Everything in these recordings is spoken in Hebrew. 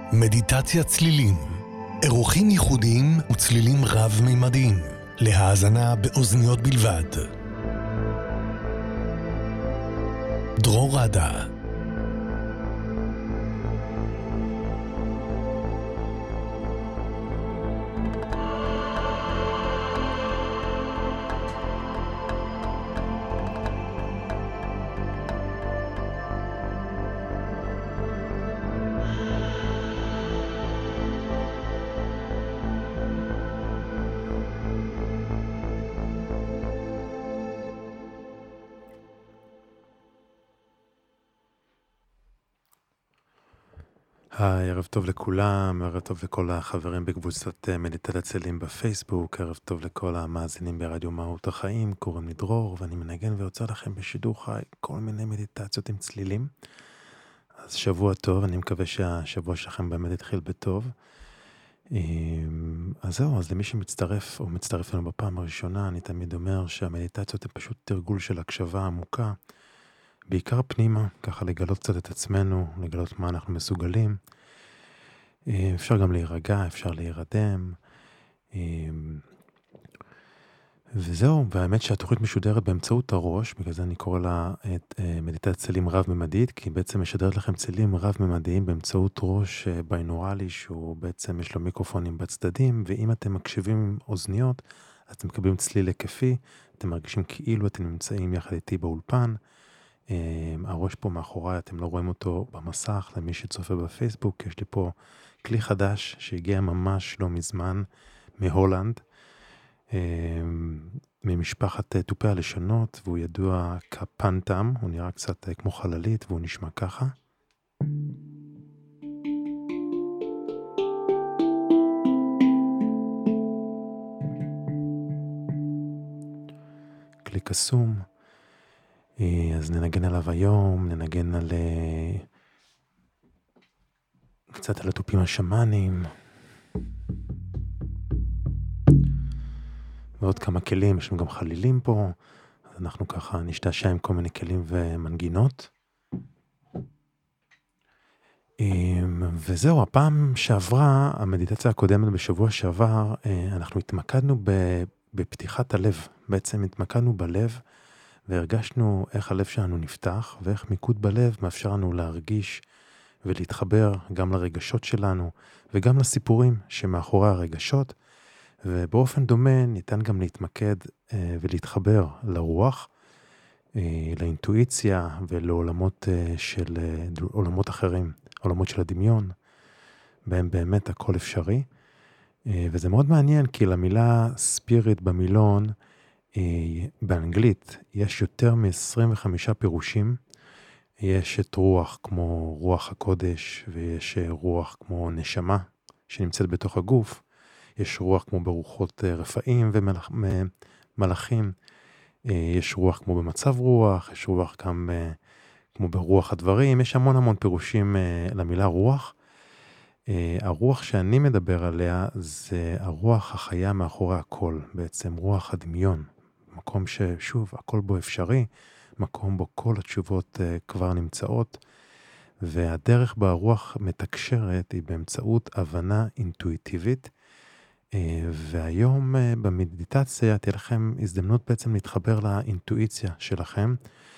מדיטציה צלילים, אירוחים ייחודיים וצלילים רב-ממדיים, להאזנה באוזניות בלבד. דרור רדה. היי, ערב טוב לכולם, ערב טוב לכל החברים בקבוצת מדיטציה צלילים בפייסבוק, ערב טוב לכל המאזינים ברדיו מהות החיים, קוראים לי דרור ואני מנגן ויוצא לכם בשידור חי כל מיני מדיטציות עם צלילים. אז שבוע טוב, אני מקווה שהשבוע שלכם באמת התחיל בטוב. אז זהו, אז למי שמצטרף או מצטרף לנו בפעם הראשונה, אני תמיד אומר שהמדיטציות הן פשוט תרגול של הקשבה עמוקה, בעיקר פנימה, ככה לגלות קצת את עצמנו, לגלות מה אנחנו מסוגלים. אפשר גם להירגע, אפשר להירדם. וזהו, והאמת שהתוכנית משודרת באמצעות הראש, בגלל זה אני קורא לה מדיטציה צלילים רב-ממדית, כי היא בעצם משדרת לכם צלילים רב-ממדיים באמצעות ראש ביינורלי, שהוא בעצם יש לו מיקרופונים בצדדים, ואם אתם מקשיבים עם אוזניות, אז אתם מקבלים צליל היקפי, אתם מרגישים כאילו אתם נמצאים יחד איתי באולפן. הראש פה מאחוריי, אתם לא רואים אותו במסך, למי שצופה בפייסבוק, יש לי פה כלי חדש שהגיע ממש לא מזמן מהולנד, ממשפחת תופי הלשונות, והוא ידוע כפנטם, הוא נראה קצת כמו חללית והוא נשמע ככה. כלי קסום. אז ננגן עליו היום, ננגן על קצת על התופים השמאנים ועוד כמה כלים, יש לנו גם חלילים פה, אז אנחנו ככה נשתעשע עם כל מיני כלים ומנגינות. וזהו, הפעם שעברה, המדיטציה הקודמת בשבוע שעבר, אנחנו התמקדנו בפתיחת הלב, בעצם התמקדנו בלב, והרגשנו איך הלב שלנו נפתח, ואיך מיקוד בלב מאפשר לנו להרגיש ולהתחבר גם לרגשות שלנו, וגם לסיפורים שמאחורי הרגשות, ובאופן דומה ניתן גם להתמקד ולהתחבר לרוח, לאינטואיציה ולעולמות עולמות אחרים, עולמות של הדמיון, בהם באמת הכל אפשרי, וזה מאוד מעניין כי למילה ספיריט במילון, באנגלית יש יותר מ-25 פירושים, יש את רוח כמו רוח הקודש, ויש רוח כמו נשמה שנמצאת בתוך הגוף, יש רוח כמו ברוחות רפאים ומלאכים, יש רוח כמו במצב רוח, יש רוח גם כמו ברוח הדברים, יש המון פירושים למילה רוח. הרוח שאני מדבר עליה זה הרוח החיה מאחורי הכל, בעצם רוח הדמיון. מקום ששוב, הכל בו אפשרי, מקום בו כל התשובות כבר נמצאות, והדרך בה הרוח מתקשרת היא באמצעות הבנה אינטואיטיבית, והיום במדיטציה תהיה לכם הזדמנות בעצם להתחבר לאינטואיציה שלכם,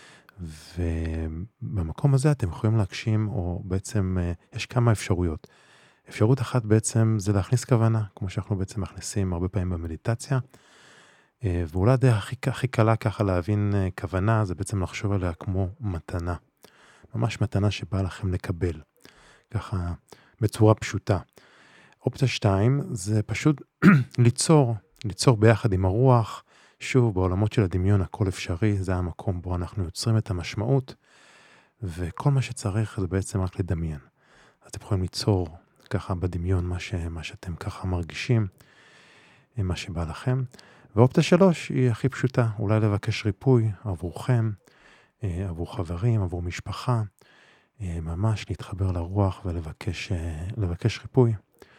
ובמקום הזה אתם יכולים להגשים, או בעצם יש כמה אפשרויות. אפשרות אחת בעצם זה להכניס כוונה, כמו שאנחנו בעצם מכניסים הרבה פעמים במדיטציה, ואולי הדרך הכי קלה ככה להבין כוונה, זה בעצם לחשוב עליה כמו מתנה. ממש מתנה שבאה לכם לקבל, ככה בצורה פשוטה. אופציה 2 זה פשוט ליצור ביחד עם הרוח, שוב בעולמות של הדמיון הכל אפשרי, זה המקום בו אנחנו יוצרים את המשמעות, וכל מה שצריך זה בעצם רק לדמיין. אז אתם יכולים ליצור ככה בדמיון מה שאתם ככה מרגישים, מה שבא לכם. ואופציה 3 היא הכי פשוטה, אולי לבקש ריפוי עבורכם, עבור חברים, עבור משפחה, ממש להתחבר לרוח ולבקש ריפוי.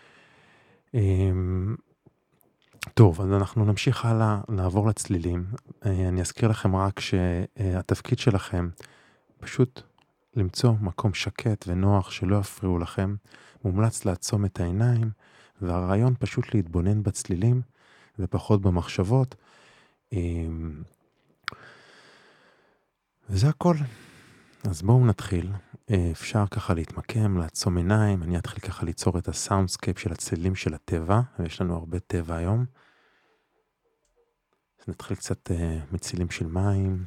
טוב, אז אנחנו נמשיך הלאה, לעבור לצלילים. אני אזכיר לכם רק שהתפקיד שלכם פשוט למצוא מקום שקט ונוח שלא יפריעו לכם. מומלץ לעצום את העיניים, והרעיון פשוט להתבונן בצלילים ופחות במחשבות. וזה הכל. אז בואו נתחיל. אפשר ככה להתמקם, לעצום עיניים. אני אתחיל ככה ליצור את הסאונדסקייפ של הצלילים של הטבע, ויש לנו הרבה טבע היום. אז נתחיל קצת מצילים של מים.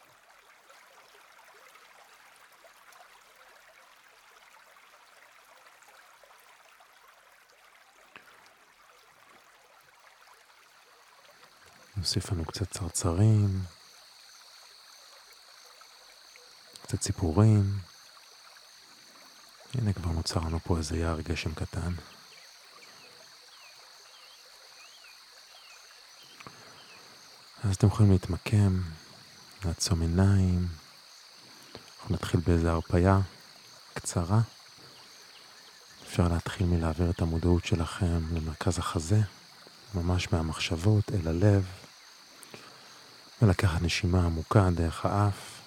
נוסיף לנו קצת צרצרים, קצת ציפורים. הנה כבר נוצר לנו פה איזה יער גשם קטן. אז אתם יכולים להתמקם, לעצום עיניים. אנחנו נתחיל באיזו הרפאיה קצרה. אפשר להתחיל מלהעביר את המודעות שלכם למרכז החזה, ממש מהמחשבות אל הלב, ולקחת נשימה עמוקה דרך האף,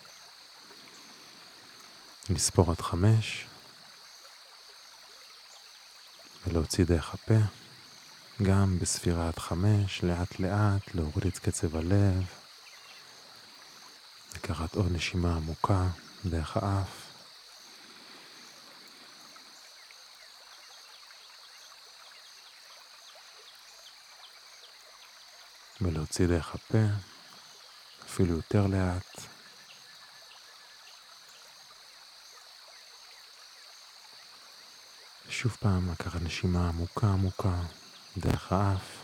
לספור עד 5, ולהוציא דרך הפה, גם בספירה עד 5, לאט לאט להוריד את קצב הלב, לקחת עוד נשימה עמוקה דרך האף, ולהוציא דרך הפה, אפילו יותר לאט. שוב פעם לקחת נשימה עמוקה עמוקה דרך האף.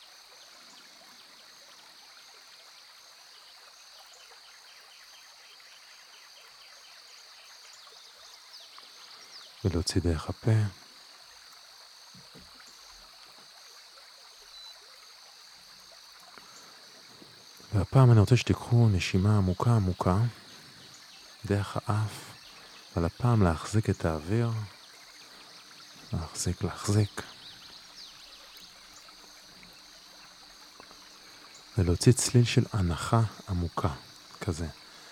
ולהוציא דרך הפה. והפעם אני רוצה שתיקחו נשימה עמוקה עמוקה דרך האף, אבל הפעם להחזיק את האוויר, להחזיק, ולהוציא צליל של הנחה עמוקה, כזה.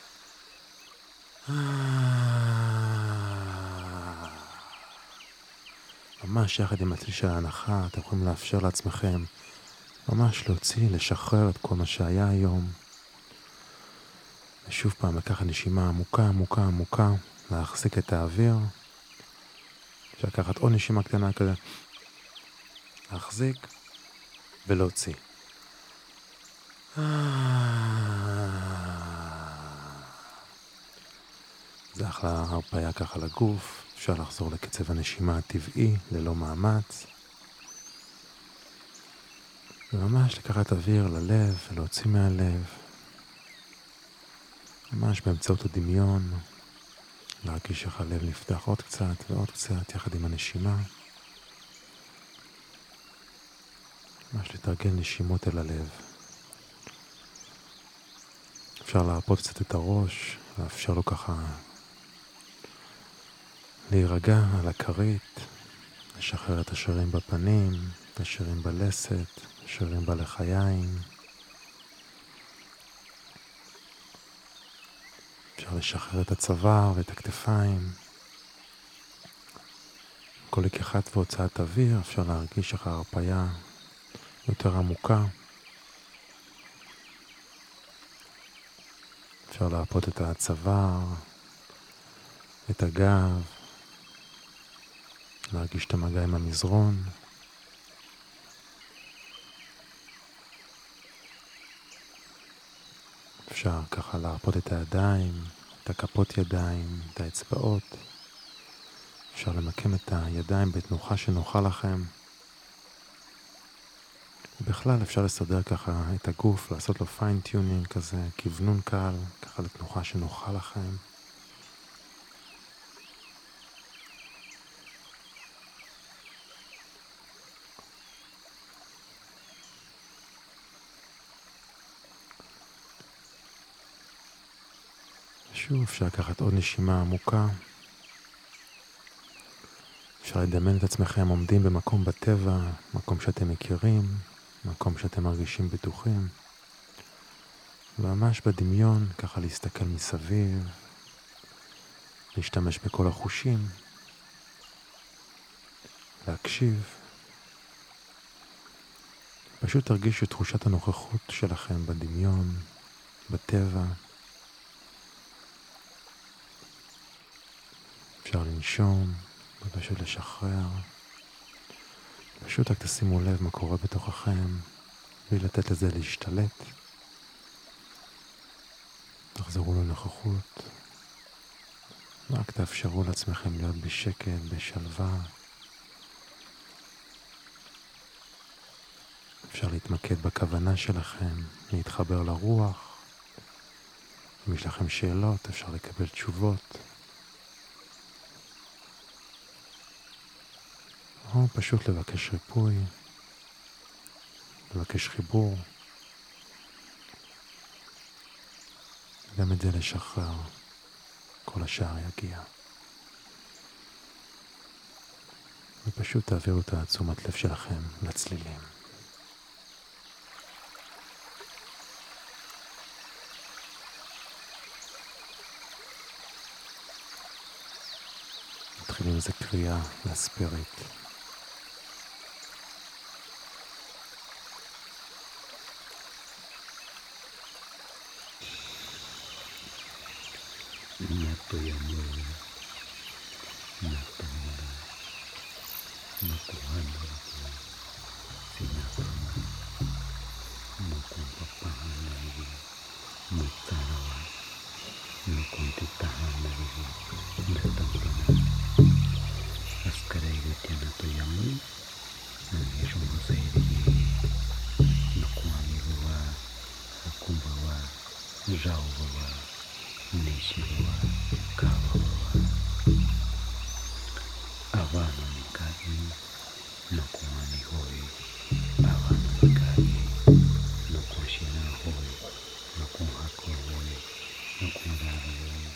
ממש יחד עם הצליל של ההנחה, אתם יכולים לאפשר לעצמכם ממש להוציא, לשחרר את כל מה שהיה היום. ושוב פעם לקחת נשימה עמוקה עמוקה עמוקה, להחזיק את האוויר. אפשר לקחת עוד נשימה קטנה כזה, להחזיק ולהוציא. זה אחלה הרפאיה ככה לגוף. אפשר לחזור לקצב הנשימה הטבעי ללא מאמץ. וממש לקחת אוויר ללב ולהוציא מהלב. ממש באמצעות הדמיון. להרגיש איך הלב נפתח עוד קצת ועוד קצת יחד עם הנשימה. ממש לתרגל נשימות אל הלב. אפשר להרפות קצת את הראש, לאפשר לו ככה להירגע על הכרית, לשחרר את השרירים בפנים, את השרירים בלסת, השרירים בלחיים. אפשר לשחרר את הצוואר ואת הכתפיים. כל לקיחת והוצאת אוויר אפשר להרגיש איך ההרפאיה יותר עמוקה. אפשר להרפות את הצוואר, את הגב, להרגיש את המגע עם המזרון. אפשר ככה להרפות את הידיים, את הכפות ידיים, את האצבעות. אפשר למקם את הידיים בתנוחה שנוחה לכם. בכלל אפשר לסדר ככה את הגוף, לעשות לו פיין-טיונינג כזה, כיוונון קל, ככה לתנוחה שנוחה לכם. שוב אפשר לקחת עוד נשימה עמוקה. אפשר לדמיין את עצמכם עומדים במקום בטבע, מקום שאתם מכירים, מקום שאתם מרגישים בטוחים. וממש בדמיון ככה להסתכל מסביב, להשתמש בכל החושים, להקשיב. פשוט תרגישו את תחושת הנוכחות שלכם בדמיון, בטבע. אפשר לנשום, ופשוט לשחרר. פשוט רק תשימו לב מה קורה בתוככם, בלי לתת לזה להשתלט. תחזרו לנוכחות. רק תאפשרו לעצמכם להיות בשקט, בשלווה. אפשר להתמקד בכוונה שלכם, להתחבר לרוח. אם יש לכם שאלות, אפשר לקבל תשובות. או פשוט לבקש ריפוי, לבקש חיבור. גם את זה לשחרר, כל השאר יגיע. ופשוט תעבירו את תשומת לב שלכם לצלילים. נתחיל עם איזה קריאה לספיריט. Nato yamuri, nato mura, nato hanura, sinato nato papahanavi, natarawa, nato titahanavi, natamtina, askarairutya nato yamuri, nangeshumusairi, nakuamiruwa, akumbawa, jauvawa, Nishiwa Kawawa Avano Mikagi Nokuani Hoi Avano Mikagi Nokushina Hoi Nokuhako Hoi Nokudavi Hoi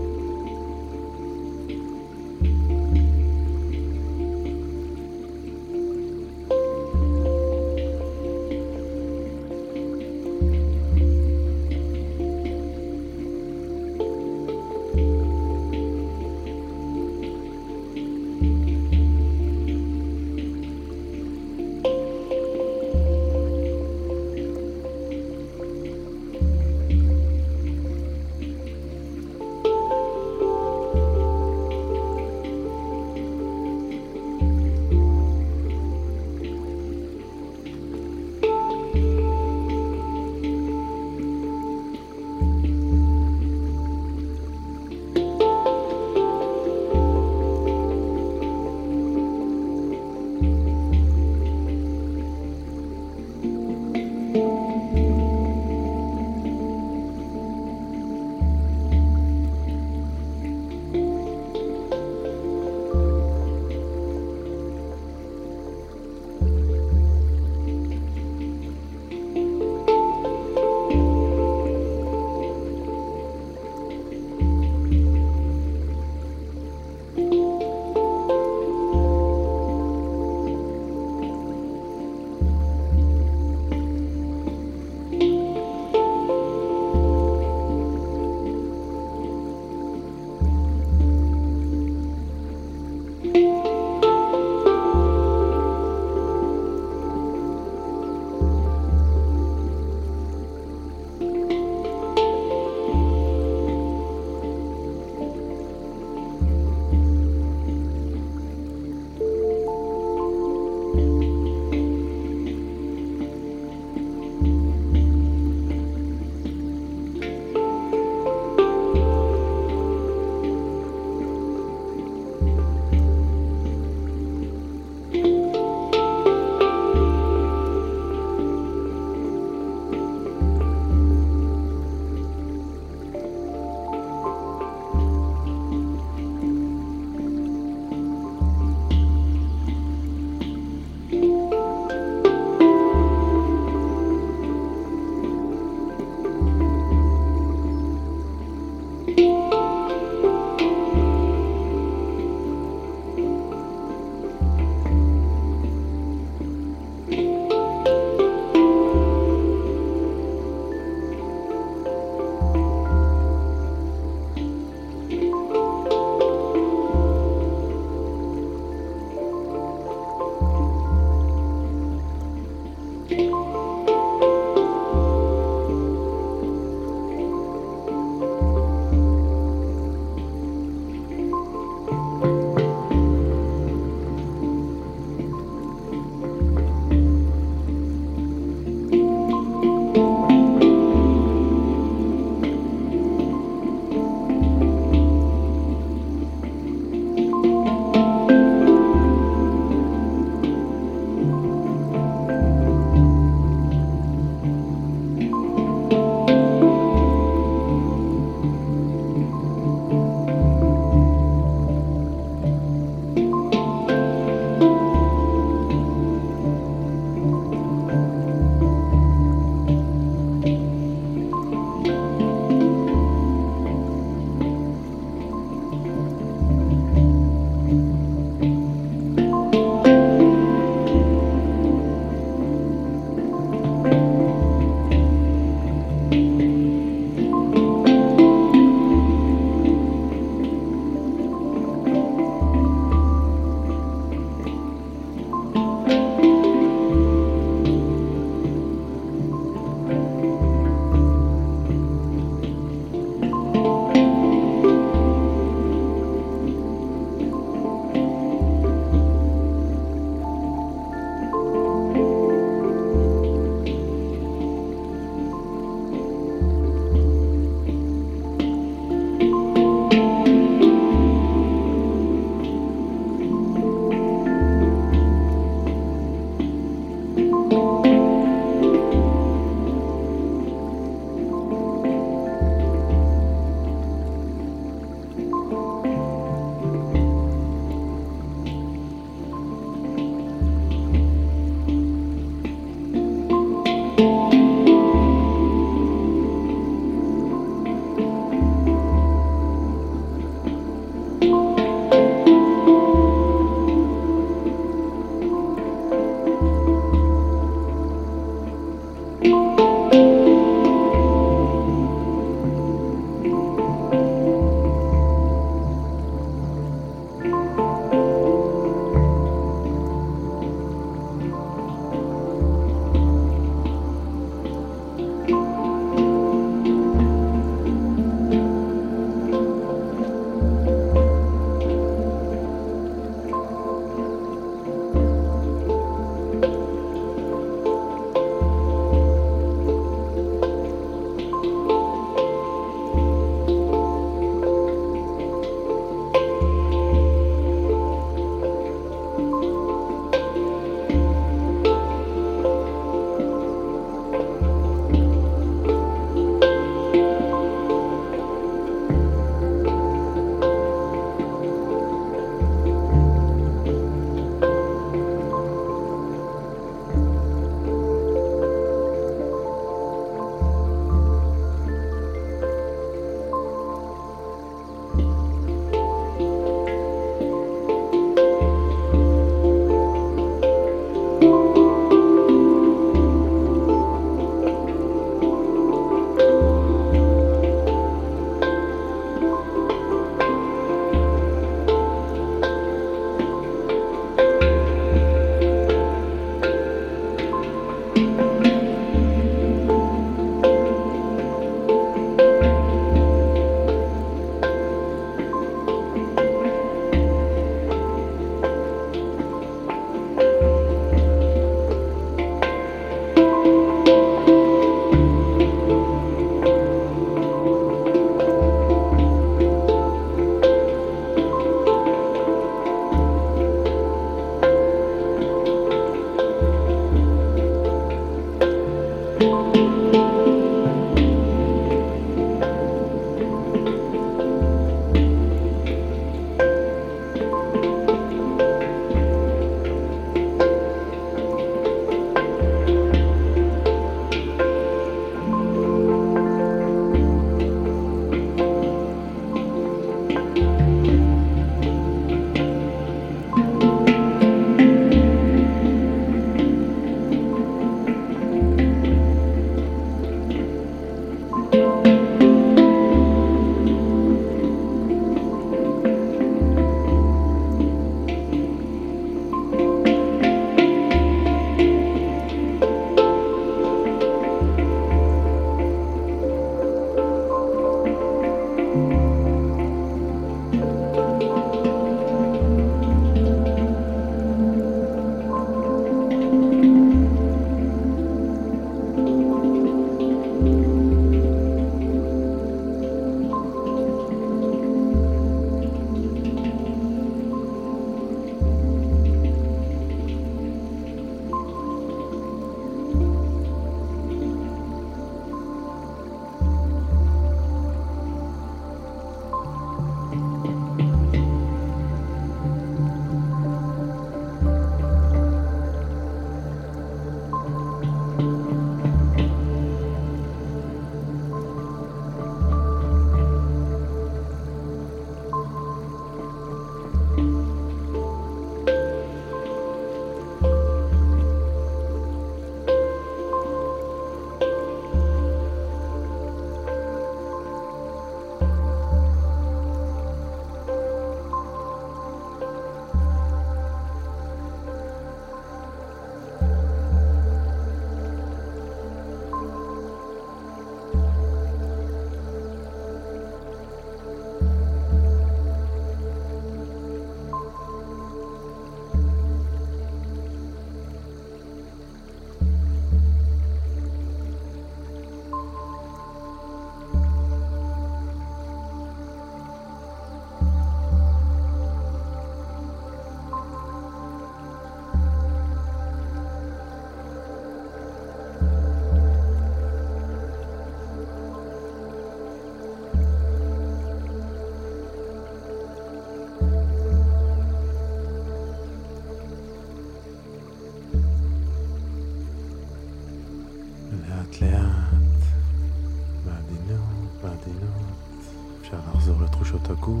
לאט לאט, בעדינות, בעדינות, אפשר לחזור לתחושות הגוף,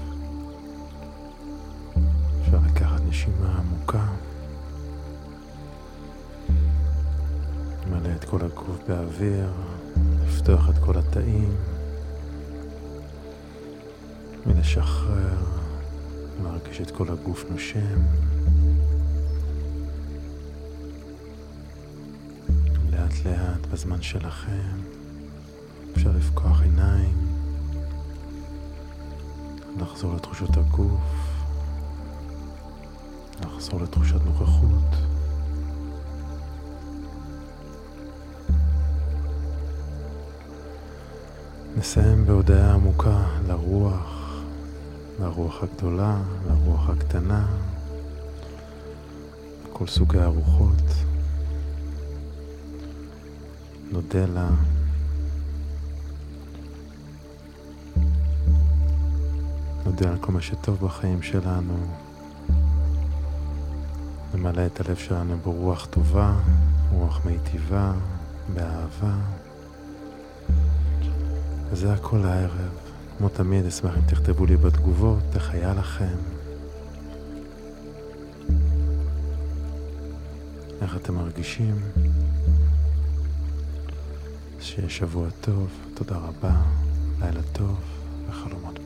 אפשר לקחת נשימה עמוקה, מלא את כל הגוף באוויר, לפתוח את כל התאים, ולשחרר, להרגיש את כל הגוף נושם. לאט לאט בזמן שלכם אפשר לפקוח עיניים, לחזור לתחושות הגוף, לחזור לתחושת נוכחות. נסיים בהודעה עמוקה לרוח, לרוח הגדולה, לרוח הקטנה, לכל סוגי הרוחות. נודה לה, נודה על כל מה שטוב בחיים שלנו, נמלא את הלב שלנו ברוח טובה, רוח מיטיבה, באהבה. וזה הכל הערב. כמו תמיד אשמח אם תכתבו לי בתגובות איך היה לכם, איך אתם מרגישים. שיהיה שבוע טוב, תודה רבה, לילה טוב וחלומות